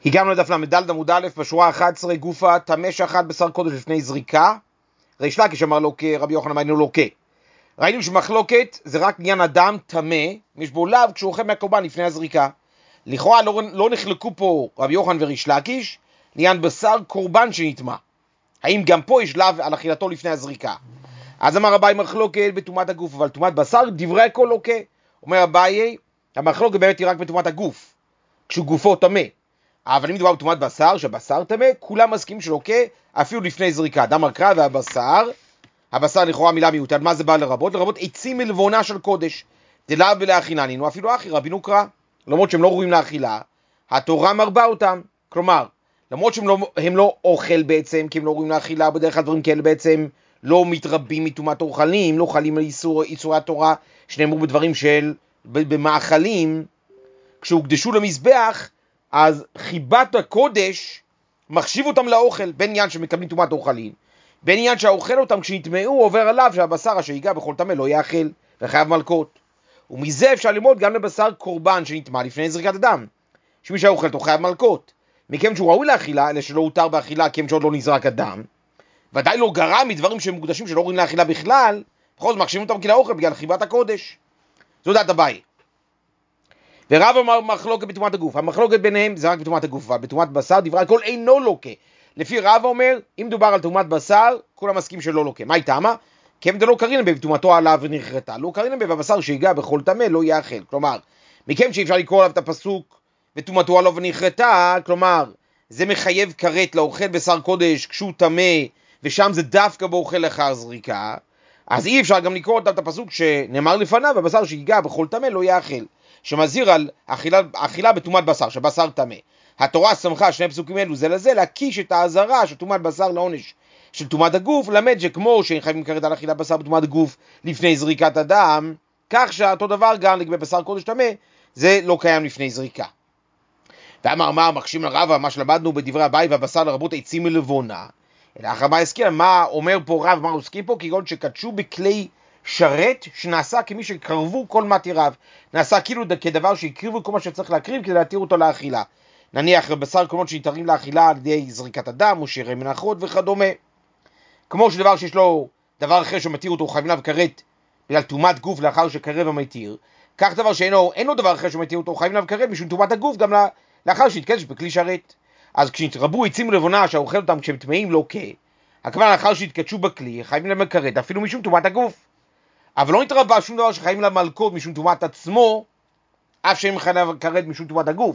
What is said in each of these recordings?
הגענו לדף למדלת עמוד א' בשורה 11, גופה טמא שחט בשר קודש לפני זריקה. ריש לקיש אמר לוקה, רבי יוחנן אמר לוקה. ראינו שמחלוקת זה רק עניין אדם טמא, יש בו לאו כשהוא אוכל מהקורבן לפני הזריקה. לכאורה לא נחלקו פה רבי יוחנן וריש לקיש, לעניין בשר קורבן שנטמא. האם גם פה יש לאו על אכילתו לפני הזריקה? אז אמר אביי מחלוקת בטומאת הגוף, אבל טומאת בשר דברי הכל לוקה. אומר אביי, המחלוקת באמת היא רק בטומאת הגוף, כשהוא גופו טמא. אבל אם מדובר בטומאת בשר, שהבשר טמא, כולם מסכימים שלוקה אפילו לפני זריקה. דם הקרא והבשר לכאורה מילה מיעוטה. מה זה בא לרבות? לרבות עצים מלבונה של קודש. דלאו ולאכילני, או אפילו אחי רבינו קרא. למרות שהם לא ראויים לאכילה, התורה מרבה אותם. כלומר, למרות שהם לא אוכל בעצם, כי הם לא ראויים לאכילה, בדרך כלל דברים כאלה בעצם לא מתרבים מטומאת אוכלים, לא חלים על איסורי התורה, שנאמרו בדברים במאכלים, כשהוקדשו למזבח, אז חיבת הקודש מחשיב אותם לאוכל, בין עניין שמקבלים טומאת אוכלים, בין עניין שהאוכל אותם כשנטמעו עובר עליו שהבשר אשר ייגע בכל טמא לא יאכל וחייב מלקות. ומזה אפשר ללמוד גם לבשר קורבן שנטמע לפני זריקת הדם, שמי שהאוכל אותו חייב מלקות, מכיוון שהוא ראוי לאכילה, אלה שלא הותר באכילה כי הם שעוד לא נזרק הדם, ודאי לא גרם מדברים שהם מוקדשים שלא ראויים לאכילה בכלל, בכל זאת מחשיבים אותם לאוכל בגלל חיבת הקודש. זו דעת אביי. ורב אמר מחלוקת בטומאת הגוף, המחלוקת ביניהם זה רק בטומאת הגוף, אבל בטומאת בשר דברי הכל אינו לוקה. לפי רב אומר, אם דובר על טומאת בשר, כולם מסכים שלא לוקה. מה איתמה? כי הם דלא קרין בב, טומאתו עליו ונכרתה. לא קרין בב, הבשר שיגע בכל טמא לא יאכל. כלומר, מכם שאי אפשר לקרוא עליו את הפסוק וטומאתו עליו ונכרתה, כלומר, זה מחייב כרת לאוכל בשר קודש כשהוא טמא, ושם זה דווקא באוכל לאחר זריקה, אז אי אפשר גם לקרוא את הפסוק שנאמר לפניו, הבשר שיגע בכל טמא לא יאכל. שמזהיר על אכילה בטומאת בשר, שבשר טמא. התורה סמכה שני פסוקים אלו זה לזה להקיש את האזהרה של טומאת בשר לעונש של טומאת הגוף, למד שכמו שחייבים כרת על אכילת בשר בטומאת הגוף לפני זריקת הדם, כך שאותו דבר גם לגבי בשר קודש טמא, זה לא קיים לפני זריקה. ואמר מקשים לרב מה שלמדנו בדברי הבית והבשר לרבות עצים מלבונה. אלא אחר מה הזכיר, מה אומר פה רב, מה עוסקים פה? כגון שקדשו בכלי שרת שנעשה כמי שקרבו כל מתיריו, נעשה כאילו כדבר שהקריבו כל מה שצריך להקריב כדי להתיר אותו לאכילה. נניח בשר קומות שיתרים לאכילה על ידי זריקת הדם או שירי מנחות וכדומה. כמו שדבר שיש לו דבר אחר שמתיר אותו חייבים עליו כרת בגלל טומאת גוף לאחר שקרב המתיר, כך דבר שאין לו דבר אחר שמתיר אותו חייבים עליו כרת משום טומאת הגוף גם לאחר שהתקדש בכלי שרת. אז כשנתרבו עצים לבונה שהאוכל אותם כשהם טמאים לא הכוונה לאחר שהתקדשו בכלי חייבים להם כרת אפילו משום טומאת הגוף. אבל לא נתרבה שום דבר שחייבים לה מלקות משום טומאת עצמו, אף שהם חייבים כרת משום טומאת הגוף.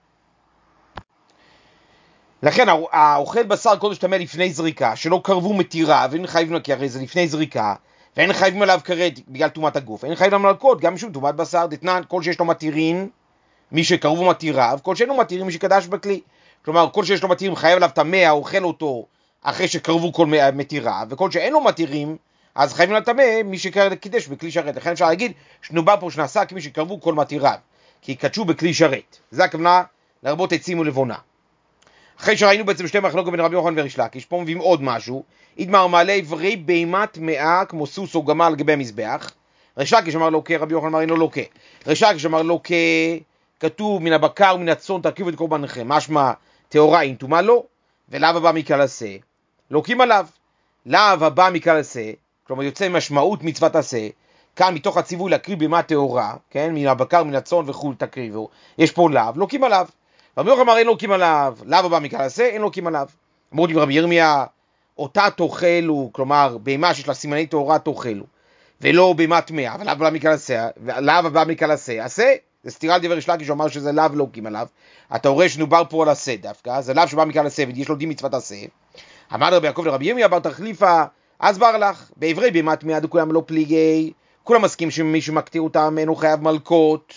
לכן האוכל בשר קודש טמא לפני זריקה, שלא קרבו מתירה, ואין חייבים לה, כי הרי זה לפני זריקה, ואין חייבים עליו כרת בגלל טומאת הגוף, אין חייבים לה מלקות גם משום טומאת בשר, דתנן, כל שיש לו מתירים, מי שקרבו מתיריו, כל שאין לו מתירים, מי שקדש בכלי. כלומר, כל שיש לו מתירים חייב עליו טמא, האוכל אותו אחרי שקרבו כל מתיריו, וכל שאין לו מתירים, אז חייבים לטמא מי שקידש בכלי שרת. לכן אפשר להגיד שנובע פה שנעשה כמי שקרבו כל מתיריו, כי קדשו בכלי שרת. זה הכוונה לרבות עצים ולבונה. אחרי שראינו בעצם שתי מחלוקות בין רבי יוחנן וריש לקיש, פה מביאים עוד משהו. איתמר מעלה עברי בהמה טמאה כמו סוס או גמל לגבי המזבח. ריש לקיש אמר לו רבי יוחנן אמר אינו לא ריש לקיש אמר לו כתוב מן הבקר ומן הצאן תרכיבו את קורבנכם, משמע טהורה אם טומאה לו, ולאו הבא מכלל עשה לוקים עליו. לאו הבא מכלל עשה, כלומר יוצא משמעות מצוות עשה, כאן מתוך הציווי להקריב בהמה טהורה, כן, מן הבקר מן הצאן וכו' תקריבו, יש פה לאו, לוקים עליו. רבי יוחנן אמר אין לוקים עליו, לאו הבא מכלל עשה, אין לוקים עליו. אמרו רבי ירמיה, אותה תאכלו, כלומר בהמה שיש לה סימני טהרה תאכלו, ולא בהמה טמאה, אבל לאו הבא מכלל עשה, עשה, זה סתירה לדבר ריש לקיש שאומר שזה לאו לוקים עליו. אתה רואה שנובר פה על עשה דווקא, זה לאו שבא מכלל עשה ויש לו דין מצוות עשה. אמר רבי יעקב לרבי ירמיה בר תחליפה, אז בר לך, בעברי בהמה טמאה דכולם לא פליגי, כולם מסכים שמי שמקטיר אותם אינו חייב מלקות.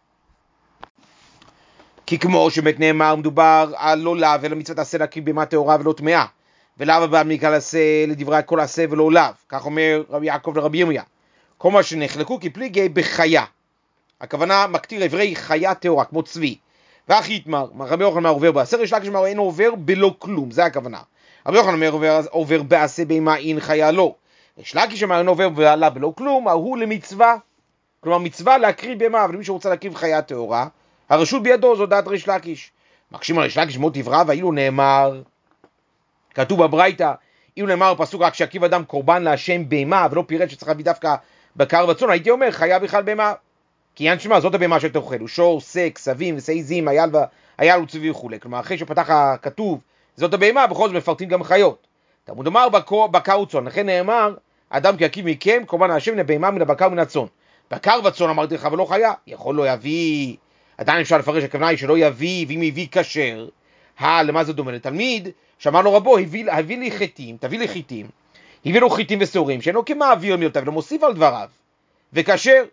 כי כמו שבאמת נאמר מדובר על לא לאו אלא מצוות עשה להקריב בהמה טהורה ולא טמאה, ולאו הבא מכלל עשה לדברי הכל עשה ולא לאו. כך אומר רבי יעקב לרבי ירמיה. כל מה שנחלקו כפליגי בחיה, הכוונה מקטיר עברי חיה טהורה כמו צבי. ואחי יתמר, רבי יוחנן עובר בעשה, ריש לקיש אמר אינו עובר בלא כלום, זה הכוונה. רבי יוחנן עובר בעשה בהמה אין חיה לא. ריש לקיש אמר אינו עובר בלא כלום, הוא למצווה. כלומר מצווה להקריב בהמה, אבל מי שרוצה להקריב חיה טהורה, הרשות בידו, זו דעת ריש לקיש. מקשים על ריש לקיש מאוד דבריו, ואילו נאמר, כתוב בברייתא, אילו נאמר פסוק רק שהקיב אדם קורבן להשם בהמה, ולא פירט שצריך להביא דווקא בקר וצאן, הייתי אומר חיה בכלל בהמה. כי עניין שמה, זאת הבהמה שתאכל, הוא שור, שק, סבים וסעיזים, אייל וצבי וכו'. כלומר, אחרי שפתח הכתוב, זאת הבהמה, בכל זאת מפרטים גם חיות. תלמוד אמר בקר וצאן, לכן נאמר, אדם כי יקיב מכם קורבן להשם מן הבהמה מן הבקר ומן הצאן. בקר וצאן אמרתי לך ולא חיה, יכול לא יביא, עדיין אפשר לפרש, הכוונה היא שלא יביא, ואם יביא כשר, למה זה דומה? לתלמיד שאמר לו רבו, הביא לי חיטים, תביא לי חיטים, הביא לו חיטים ושעורים, שאינו כמעביר מילותיו, ולא מוסיף על דבריו, וכשר.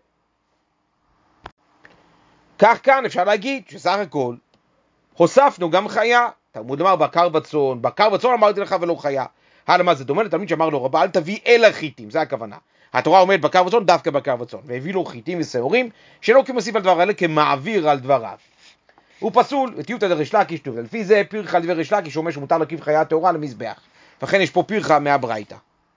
כך כאן אפשר להגיד שסך הכל הוספנו גם חיה. תלמוד אמר בקר וצאן אמרתי לך ולא חיה. למה זה דומה? לתלמיד שאמר לו רבא אל תביא אלא חיטים, זה הכוונה. התורה אומרת בקר וצאן, דווקא בקר וצאן, והביא לו חיטים ושעורים, שאינו כמוסיף על דבריו, אלא כמעביר על דבריו. הוא פסול, ותיותא דריש לקיש כתוב, לפי זה פירחה לדבר ריש לקיש שאומר שמותר להקריב חיה טהורה למזבח, וכן יש פה פירחה מהברייתא.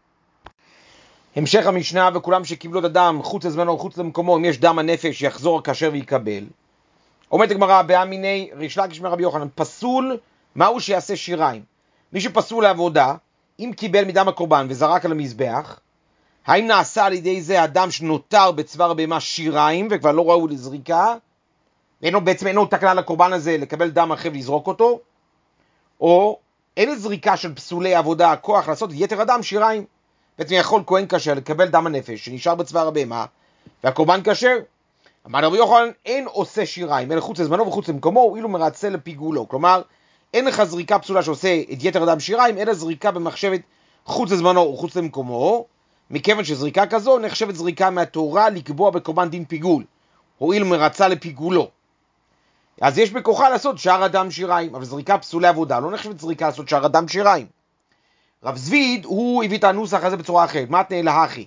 המשך המשנה, וכולם שקיבלו את הדם חוץ לזמנו וחוץ למקומו, אם יש דם הנפש יחזור כשר ויקבל. אומרת הגמרא, באמיני ריש לקיש מרבי יוחנן, פסול מהו שיעשה שיריים. מי שפסול לעבודה, אם קיבל מדם הקורבן וזרק על המזבח, האם נעשה על ידי זה אדם שנותר בצוואר הבהמה שיריים וכבר לא ראו לזריקה, בעצם אינו תקנה לקורבן הזה לקבל דם אחר ולזרוק אותו, או אין לזריקה של פסולי עבודה הכוח לעשות יתר אדם שיריים. בעצם יכול כהן כשר לקבל דם הנפש שנשאר בצוואר הבהמה והקורבן כשר. אמר רבי יוחנן, אין עושה שיריים אלא חוץ לזמנו וחוץ למקומו, אילו מרצה לפיגולו. כלומר, אין לך זריקה פסולה שעושה את יתר אדם שיריים, אלא זריקה במחשבת חוץ לזמנו וחוץ למקומו, מכיוון שזריקה כזו נחשבת זריקה מהתורה לקבוע בקורבן דין פיגול, הואיל מרצה לפיגולו. אז יש בכוחה לעשות שאר אדם שיריים, אבל זריקה פסולי עבודה לא נחשבת זריקה לעשות שאר אדם שיריים. רב זביד הוא הביא את הנוסח הזה בצורה אחרת, מתנה להכי.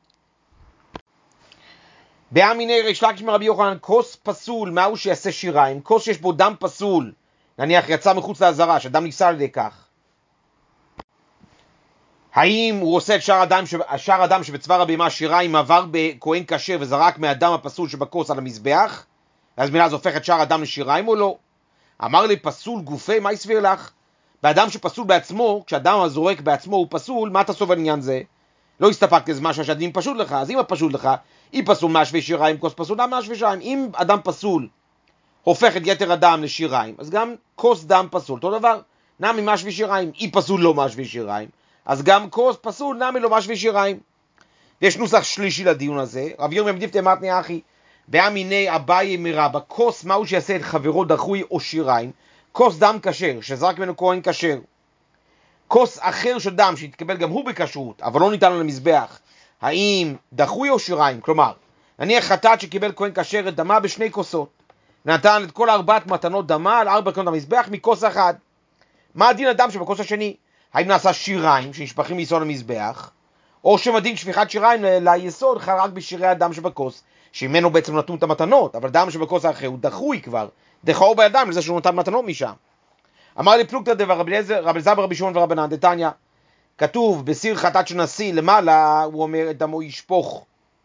באמיני ריש לקיש מרבי יוחנן, כוס פסול מהו שיעשה שיריים, כוס שיש בו דם פסול, נניח יצא מחוץ לעזרה, שאדם ניסה על ידי כך, האם הוא עושה את שאר אדם שבצוואר הבהמה שיריים עבר בכהן כשר וזרק מהדם הפסול שבכוס על המזבח, אז מילה זה הופך את שאר אדם לשיריים או לא? אמר לי פסול גופי, מה יסביר לך? באדם שפסול בעצמו, כשאדם הזורק בעצמו הוא פסול, מה אתה סובל עניין זה? לא הסתפק לזמן שהדין פשוט לך, אז אם הפשוט לך, אם פסול מהשווה שיריים, כוס פסול דם מהשווה שיריים. אם אדם פסול הופך את יתר אדם לשיריים, אז גם כוס דם פסול, אותו דבר, נמי מהשווה שיריים. אם פסול לא מהשווה שיריים, אז גם כוס פסול נמי לא מהשווה שיריים. ויש נוסח שלישי לדיון הזה, רב ירמיה מדיפתא מתניא אחי, באמיני אביי מרבא, כוס מהו שיעשה את חברו דחוי או שיריים, כוס דם כשר, שזרק ממנו כהן כשר. כוס אחר של דם שהתקבל גם הוא בכשרות, אבל לא ניתן לו למזבח, האם דחוי או שיריים? כלומר, נניח חטאת שקיבל כהן כשר את דמה בשני כוסות, נתן את כל 4 מתנות דמה על 4 קנות המזבח מכוס אחד. מה הדין הדם שבכוס השני? האם נעשה שיריים שנשפכים מיסוד המזבח, או שמדין שפיכת שיריים ליסוד חל רק בשירי הדם שבכוס, שממנו בעצם נתנו את המתנות, אבל דם שבכוס האחר הוא דחוי כבר, דחאו בידם לזה שהוא נתן מתנות משם. אמר לי פלוגתא דבר רבי אליעזר ברבי שמעון ורבנן דתניא, כתוב בסיר חטאת של נשיא למעלה, הוא אומר את דמו ישפוך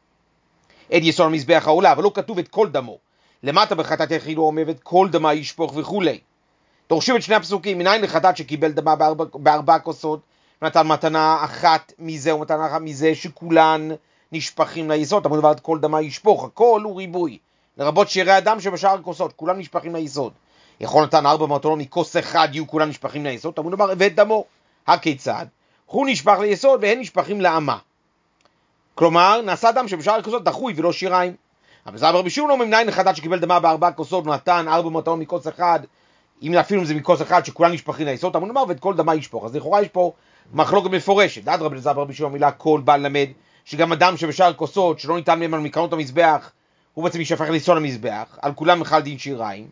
את יסוד המזבח העולה, אבל לא כתוב את כל דמו. למטה בחטאת יחיד הוא אומר את כל דמה ישפוך וכולי. דורשים את שני הפסוקים, מניין לחטאת שקיבל דמה ב4 כוסות, ונתן מתנה אחת מזה ומתנה אחת מזה שכולן נשפכים ליסוד. אמרו דבר את כל דמה ישפוך, הכל הוא ריבוי, לרבות שירי הדם שבשאר הכוסות, כולם נשפכים ליסוד. יכול נתן 4 מתנות מכוס אחד יהיו כולם נשפכים ליסוד, אמרו דבר ואת דמו, הכיצד? הוא נשפך ליסוד והן נשפכים לאמה. כלומר, נעשה דם שבשאר הכוסות דחוי ולא שיריים. אבל זה רבי שמעון אומר מניין לחטאת שקיבל דמה ב4 כוסות ונתן 4 מתנות מכוס אחד, אם אפילו אם זה מכוס אחד שכולם נשפכים ליסוד, אמרו נאמר ואת כל דמה ישפוך. אז לכאורה יש פה מחלוקת מפורשת. עד רבי אליעזר ברבי שמעון המילה כל בא ללמד שגם אדם שבשאר כוסות שלא ניתן מהם מקרנות המזבח, הוא בעצם ישפך ליסוד המזבח, על כולם מחל דין שיריים.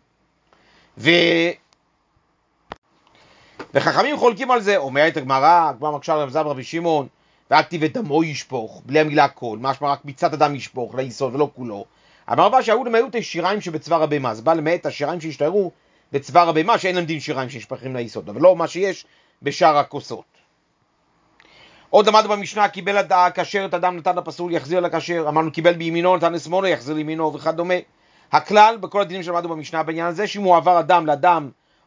וחכמים חולקים על זה. אומרת הגמרא, כבר מקשה רבי אליעזר ברבי שמעון, והכתיב את דמו ישפוך, בלי המילה כל, משמע רק מצד אדם ישפוך ליסוד ולא כולו. אמר רבא שהיו למעט השיריים שבצוואר הבהמה, אז בא למעט השיריים שהשתיירו בצוואר הבהמה שאין להם דין שיריים שנשפכים ליסוד, אבל לא מה שיש בשאר הכוסות. עוד למדנו במשנה, קיבל הכשר את אדם נתן לפסול יחזיר לכשר, אמרנו קיבל בימינו נתן לשמאלו יחזיר לימינו וכדומה. הכלל בכל הדינים שלמדנו במשנה בעניין הזה, שאם הוא עבר אדם לאדם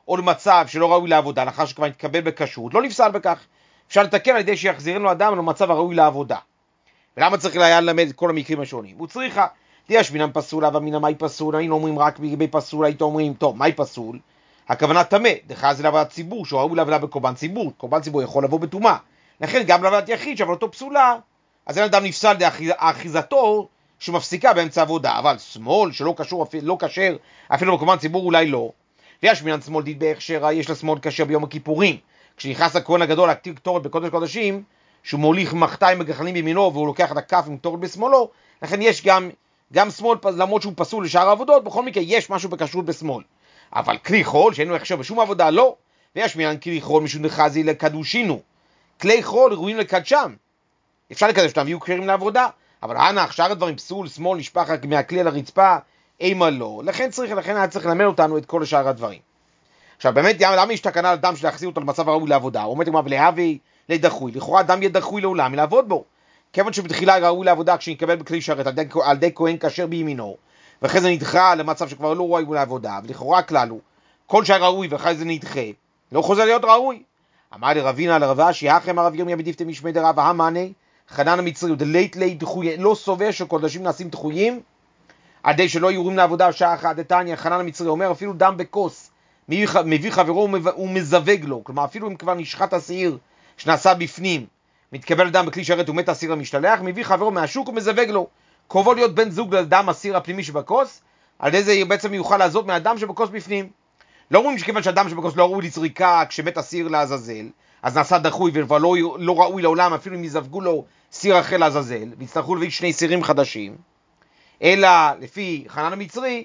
או למצב שלא ראוי לעבודה, לאחר שכבר התקבל בכשרות, לא נפסל בכך. אפשר לתקן על ידי שיחזירנו אדם למצב הראוי לעבודה. ולמה צריך היה ללמד את כל המקרים השונים? הוא צריכה, יש מינם פסולה ומינם מהי פסול, היינו אומרים רק בגבי פסול, היית אומרים, טוב, מהי פסול? הכוונה תמה, דחה זה לעבודת ציבור, שהוא ראוי לעבודה בקורבן ציבור, קורבן ציבור יכול לבוא בטומאה. לכן גם לעבודת יחיד שעבודתו פסולה, אז אין אדם נפסל לאחיזתו שמפסיקה באמצע עבודה, אבל שמאל שלא קשור, לא קשר, אפילו בקורבן ציבור אולי לא. ויש מינן שמאל דיד בהכשר, יש לשמאל קשר ביום הכיפורים, כשנכנס הכהן הגדול להקטיר קטורת בקודש קודשים, שהוא מוליך מחתה עם הגחלים בימינו והוא לוקח את הכף עם קטורת בשמאלו, לכן יש גם שמאל, למרות שהוא פסול לשאר העבודות, בכל מקרה יש משהו בכשרות בשמאל. אבל כלי חול שאינו הכשר בשום עבודה לא, ויש מינן כלי חול משום דחזי לקדושינו, כלי חול ראויים לקדשם, אפשר לקדש אותם ויהיו כשרים לעבודה, אבל הנח, שאר הדברים פסול, שמאל, נשפך מהכלי על הרצפה, אימה לא, לכן היה צריך ללמד אותנו את כל שאר הדברים. עכשיו באמת, למה יש תקנה על אדם שלהחזיר אותו למצב הראוי לעבודה? הוא אומר תגמר ולהביא לדחוי, לכאורה אדם יהיה דחוי לעולם מלעבוד בו, כיוון שבתחילה ראוי לעבודה כשנקבל בכלי שרת על ידי כהן כשר בימינו, ואחרי זה נדחה למצב שכבר לא ראוי לעבודה, ולכאורה הכלל הוא, כל שהיה ראוי ואחרי זה נדחה, לא חוזר להיות ראוי. אמר לרבינה לרב אשי, הכם הרב ירמיה בדפתי משמי דרב המאנה, חנן המצרי, ודלית לי דחוי, לא סובר שקודשים נעשים דחויים, עדי שלא יורים לעבודה שעה אחת. דתניא, חנן המצרי אומר, אפילו דם בכוס, מביא חברו ומזווג לו, כלומר אפילו אם כבר נשחט השעיר שנעשה בפנים, מתקבל דם בכלי שרת ומת השעיר המשתלח, מביא חברו מהשוק ומזווג לו, קרובו להיות בן זוג לדם השעיר הפנימי שבכוס, על ידי זה בעצם יוכל לעזוב מהדם שבכוס בפנים. לא אומרים שכיוון שהדם שבכוס לא ראוי לזריקה כשמת השעיר לעזאזל, אז נעשה דחוי וכבר לא ראוי לעולם, אפילו אם יזווגו לו שעיר אחר לעזאזל, ויצטרכו להביא שני שעירים חדשים, אלא לפי חנן המצרי,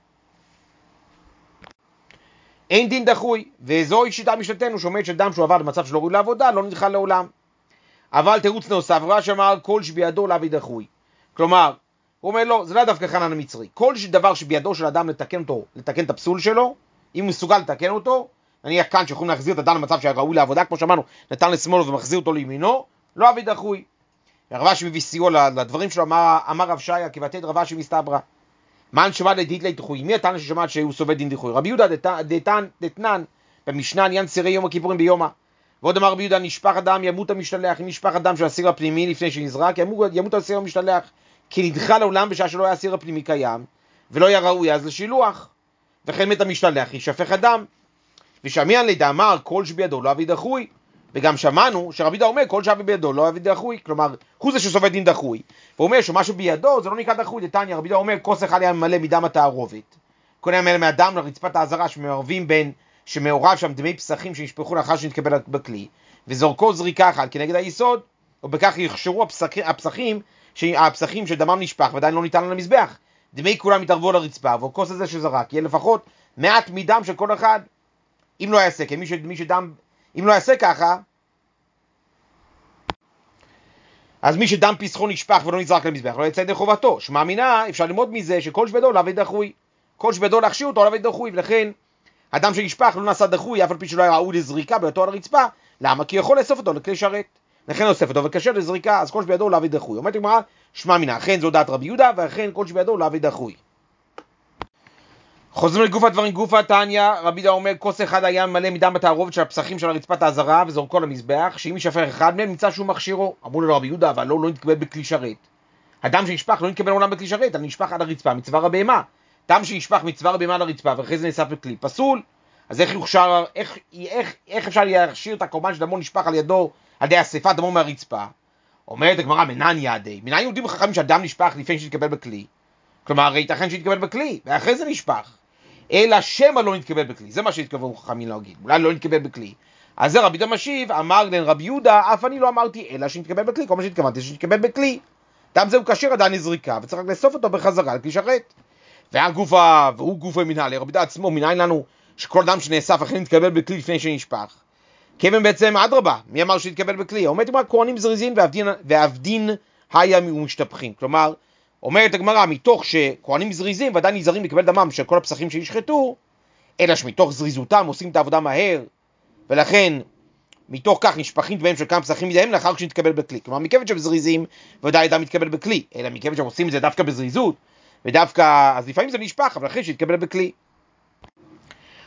אין דין דחוי, וזוהי שיטה משנתנו שאומרת שדם שהוא עבר למצב שלא ראוי לעבודה, לא נדחה לעולם. אבל תירוץ נוסף, רש"י אמר כל שבידו להביא דחוי. כלומר, הוא אומר לו, זה לא דווקא חנן המצרי. כל דבר שבידו של אדם לתקן את הפסול שלו, אם הוא מסוגל לתקן אותו, נניח כאן שיכולים להחזיר את אדם למצב שהיה ראוי לעבודה, כמו שאמרנו, נתן לשמאלו ומחזיר אותו לימינו, לא להביא דחוי. רב אשי מביא סיוע לדברים שלו, אמר רב שיה, כבתת רב אשי מסתברא. מה נשמע לדית דחוי? מי הטענה ששמעת שהוא סובל דין דחוי? רבי יהודה דתנן במשנה עניין סירי יום הכיפורים ביומא. ועוד אמר רבי יהודה, נשפך אדם ימות המשתלח, אם נשפך אדם של הסיר הפנימי לפני שנזרק, ימות הסיר המשתלח, כי נדחה לעולם בשעה שלא היה הסיר הפנימי קיים, ולא היה ראוי אז לשילוח. וכן מת המשתלח, ישפך אדם. ושמיען לידע אמר, כל שבידו לא אביא דחוי. וגם שמענו שרבי יהודה אומר, כל שהיה בידו לא אביא דחוי. כלומר, הוא זה שסובל דין דחוי. והוא אומר שמשהו בידו זה לא נקרא דחוי. דתניא, רבי יהודה אומר, כוס אחד היה ממלא מדם התערובת. כל היה ממלא מהדם לרצפת העזרה שמערבים בין, שמעורב שם דמי פסחים שנשפכו לאחר שנתקבל בכלי, וזורקו זריקה אחת כנגד היסוד, ובכך יחשרו הפסחים שדמם נשפך ועדיין לא ניתן על המזבח. דמי כולם יתערבו על הרצפה, והכוס הזה שזרק יהיה לפחות מעט מדם של כל אחד. אם לא יעשה, אם לא יעשה ככה, אז מי שדם פסחו נשפך ולא נזרק למזבח, לא יצא ידי חובתו. שמע מינה, אפשר ללמוד מזה שכל שבידו להביא דחוי. כל שבידו להכשיר אותו להביא דחוי, ולכן אדם שנשפך לא נעשה דחוי, אף על פי שלא היה ראוי לזריקה בהיותו על הרצפה. למה? כי יכול לאסוף אותו לכלי שרת. לכן אוסף אותו וקשר לזריקה, אז כל שבידו להביא דחוי. אומרת הגמרא, שמע מינה, אכן זו דעת רבי יהודה, ואכן כל שבידו להביא דחוי. חוזרים לגוף הדברים, גוף התניא, רבי יהודה אומר, כוס אחד היה מלא מדם בתערובת של הפסחים של הרצפת העזרה, וזורקו למזבח, שאם ישפך אחד מהם, נמצא שהוא מכשירו. אמרו לו רבי יהודה, אבל לא נתקבל בכלי שרת. הדם שנשפך לא נתקבל לעולם בכלי שרת, אבל נשפך על הרצפה, מצוואר הבהמה. דם שנשפך מצוואר הבהמה על הרצפה, ואחרי זה נאסף בכלי, פסול. אז איך אפשר להכשיר את הקורבן שדמו נשפך על ידי אספת דמו מהרצפה? אומרת הגמרא, מנן יעדי. מנין יהודים חכמים שהדם נשפך לפני שהתקבל בכלי? כלומר, ייתכן שהתקבל בכלי, ואחרי זה נשפך. אלא שמא לא נתקבל בכלי, זה מה שהתכוונו חכמים להגיד, אולי לא נתקבל בכלי. אז זה רבי יהודה משיב, אמר לן רבי יהודה, אף אני לא אמרתי אלא שנתקבל בכלי, כל מה שהתכוונתי שנתקבל בכלי. דם זהו כשר עדיין נזריקה, וצריך רק לאסוף אותו בחזרה לכלי שרת. והוא גופה מנהלי, רבי יהודה עצמו, מנין לנו שכל דם שנאסף אחרי נתקבל בכלי לפני שנשפך? כיוון בעצם אדרבה, מי אמר שנתקבל בכלי? אומרת הגמרא, כהנים זריזין ועבדין היה ומשתפכים. כלומר, אומרת הגמרא, מתוך שכהנים זריזים ועדיין נזהרים לקבל דמם של כל הפסחים שישחטו, אלא שמתוך זריזותם עושים את העבודה מהר, ולכן מתוך כך נשפכים דמם של כמה פסחים מהם לאחר שנתקבל בכלי. כלומר, מכיוון שהם זריזים ודאי אדם מתקבל בכלי, אלא מכיוון שהם עושים את זה דווקא בזריזות, ודווקא, אז לפעמים זה נשפך, אבל אחרי שהתקבל בכלי.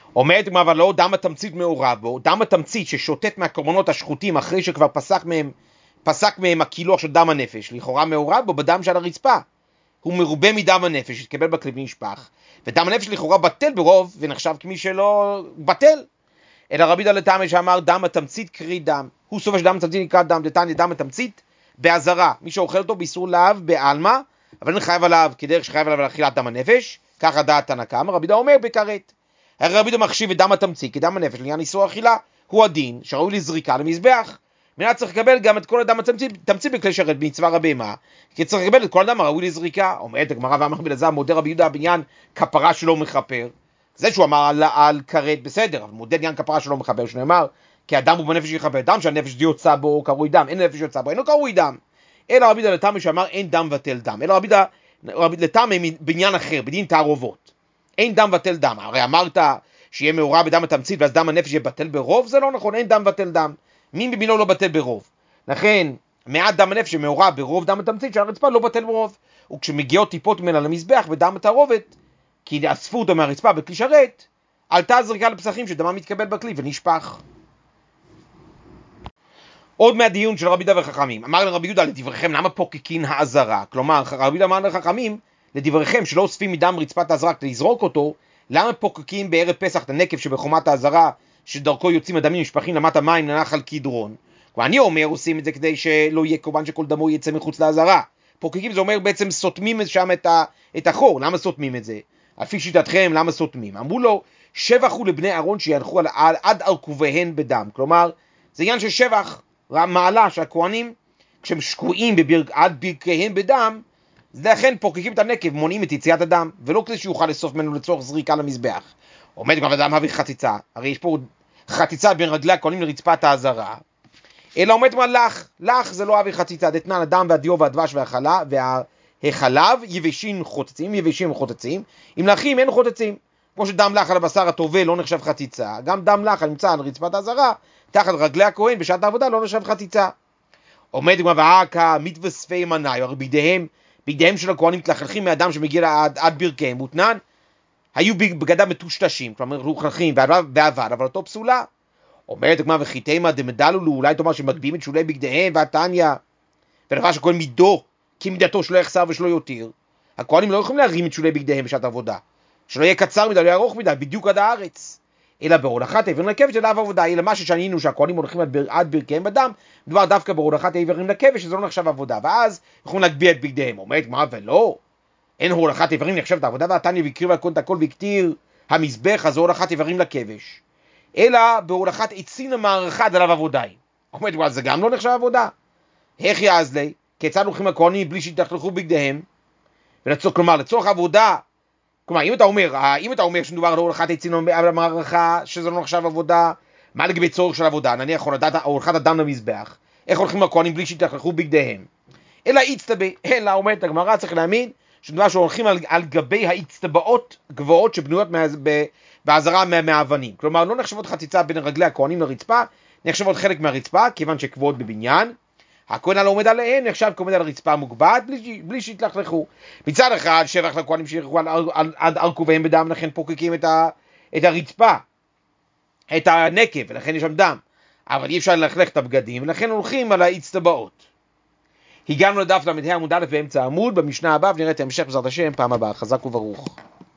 אומרת הגמרא, אבל לא דם התמצית מעורב בו, דם התמצית ששוטט מהקורבנות השחוטים אחרי שכבר פסק מהם הקילוח של דם הנפש, לכאורה מעורב בו בדם שעל הרצפה. הוא מרובה מדם הנפש, התקבל בכלי ונשפך, ודם הנפש לכאורה בטל ברוב, ונחשב כמי שלא בטל. אלא רבי יהודה לטעמי שאמר דם התמצית קרי דם, הוא סובר שדם התמצית נקרא דם, דתניא דם התמצית באזהרה, מי שאוכל אותו באיסור לאו בעלמא, אבל אני חייב עליו כדרך שחייב עליו לאכילת דם הנפש, ככה דעת תנא קמא. רבי יהודה אומר בכרת, הרי רבי יהודה מחשיב את דם התמצית כדם הנפש לעניין איסור אכילה, הוא הדין שראוי לזריקה למזבח. מנה צריך לקבל גם את כל הדם התמצית בכלי שרת במצווה רבימה, כי צריך לקבל את כל הדם הראוי לזריקה. אומרת הגמרא, ואמר רבי אלעזר מודה רבי יהודה בעניין כפרה שלא מכפר. זה שהוא אמר על כרת בסדר, אבל מודה עניין כפרה שלא מכפר, שנאמר כי הדם הוא בנפש יכפר, דם שהנפש יוצא בו קרוי דם, אין נפש יוצא בו, אינו קרוי דם. אלא רבי יהודה לטעמי שאמר אין דם בטל דם, אלא רבי יהודה לטעמי בעניין אחר, בדין תערובות, אין דם בטל דם. הרי אמרת שיהיה מעורב בדם התמצית ואז דם הנפש יהיה בטל ברוב, זה לא נכון, אין דם בטל דם, מין במינו לא בטל ברוב. לכן מעט דם הנפש שמעורב ברוב דם התמצית של הרצפה לא בטל ברוב, וכשמגיעות טיפות ממנה למזבח בדם התערובת, כי אספו אותו מהרצפה בכלי שרת, עלתה זריקה לפסחים שדמה מתקבל בכלי ונשפך. עוד מהדיון של רבי יהודה וחכמים, אמר לרבי יהודה לדבריכם למה פוקקין האזהרה, כלומר רבי יהודה אמר לחכמים לדבריכם שלא אוספים מדם רצפת האזהרה כדי לזרוק אותו, למה פוקקים בערב פסח את הנקב שבחומת האזהרה שדרכו יוצאים הדמים נשפכים למטה מים לנחל קדרון? ואני אומר עושים את זה כדי שלא יהיה קורבן שכל דמו יצא מחוץ לאזהרה. פוקקים זה אומר בעצם סותמים שם את החור. למה סותמים את זה? לפי שיטתכם למה סותמים? אמרו לו שבח הוא לבני אהרון שינחו עד ארכוביהן בדם, כלומר זה עניין של שבח, מעלה שהכהנים כשהם שקועים עד ברכיהם בדם, לכן פוקקים את הנקב, מונעים את יציאת הדם, ולא כדי שיוכל לסוף ממנו לצורך זריקה למזבח. עומד גם אדם מביא חציצה, הרי יש פה חציצה בין רגלי הכהנים לרצפת האזהרה, אלא עומד מה לך זה לא אבי חציצה, דתנן הדם והדיו והדבש והחלב יבשים חוצצים, אם לחים אין חוצצים, כמו שדם לך על הבשר הטובל לא נחשב חציצה, גם דם לך הנמצא על רצפת האזהרה, תחת רגלי הכהן בשעת העבודה לא נחשב חציצה. עומד גם והעקה מתווספי מנאי, הרי בידיהם של הכהנים תלכלכים מהדם שמגיע עד ברכיהם, מותנן, היו בגדם מטושטשים, כלומר רוחכים ועבד, אבל אותו פסולה. אומרת הגמרא וחיתימה דמדלו לו, אולי תאמר שמגביהים את שולי בגדיהם והתניא, ולפי שכל מידו, כי מידתו שלא יחסר ושלא יותיר, הכהנים לא יכולים להרים את שולי בגדיהם בשעת עבודה, שלא יהיה קצר מדי, לא יהיה ארוך מדי, בדיוק עד הארץ, אלא בהולכת העברים לכבש זה לאו עבודה, אלא מה ששנינו שהכהנים הולכים עד ברכיהם בדם, מדובר דווקא בהולכת העברים לכבש, שזה לא נחשב עבודה, ואז יכולים להגביה את בגדיהם. אומרת גמרא ולא, אין הולכת העברים נחשבת עבודה, והתניא והקריב על הכל והקטיר המזבח, אז הולכת העברים לכבש, אלא בהולכת עצין המערכה דלב עבודה. אומרת גמרא זה גם לא נחשב עבודה. איך יעז לי? כיצד הולכים הכהנים בלי שיתלכלכו בגדיהם? כלומר לצורך עבודה, כלומר אם אתה אומר שמדובר על הולכת עצין המערכה שזה לא נחשב עבודה, מה לגבי צורך של עבודה? נניח הולכת הדם למזבח, איך הולכים הכהנים בלי שיתלכלכו בגדיהם? אלא איצטבה, אלא אומרת הגמרא צריך להאמין שמדובר שהולכים על גבי האצטבעות גבוהות שבנויות באזהרה מהאבנים, כלומר לא נחשבות חציצה בין רגלי הכהנים לרצפה, נחשבות חלק מהרצפה כיוון שקבועות בבניין, הכהן הלא עומד עליהן נחשב כעומד על הרצפה מוגבעת בלי שיתלכלכו. מצד אחד שבח לכהנים שירכו עד ארכוביהם בדם, לכן פוקקים את הרצפה, את הנקב, ולכן יש שם דם, אבל אי אפשר ללכלך את הבגדים, ולכן הולכים על האצטבעות. הגענו לדף ל"ה עמוד א' באמצע העמוד, במשנה הבאה ונראה את ההמשך בעזרת השם פעם הבאה. חזק וברוך.